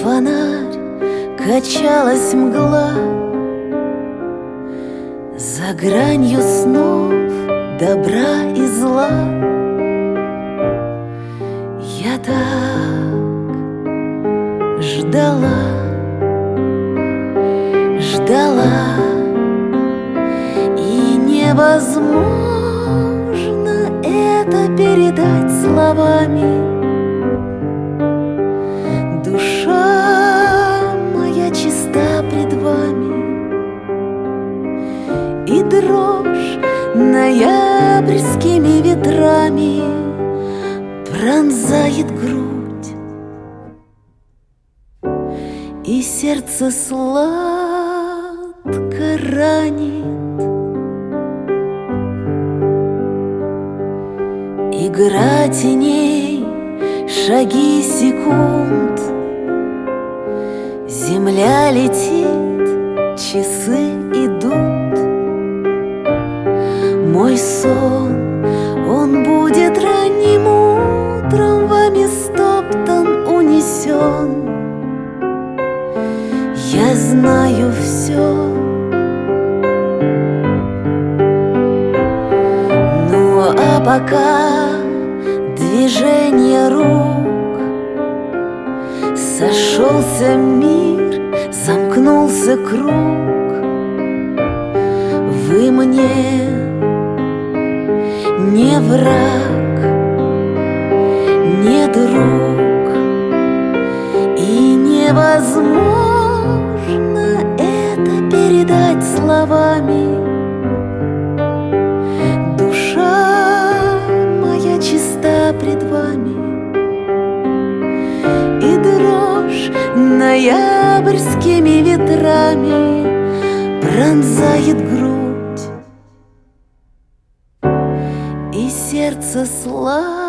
фонарь, качалась мгла за гранью снов добра и зла. Я так ждала, ждала, и невозможно это передать словами. Душа моя чиста пред вами, и дрожь ноябрьскими ветрами пронзает грудь, и сердце сладко ранит. Игра теней, шаги секунд, земля летит, часы идут. Мой сон, он будет ранним утром вами стоптан, унесен. Я знаю все, ну а пока движение рук, сошелся мир, замкнулся круг. Вы мне не враг, не друг, и невозможно это передать словами. Душа моя чиста пред вами, и дрожь ноябрьскими ветрами пронзает грудь, и сердце сладко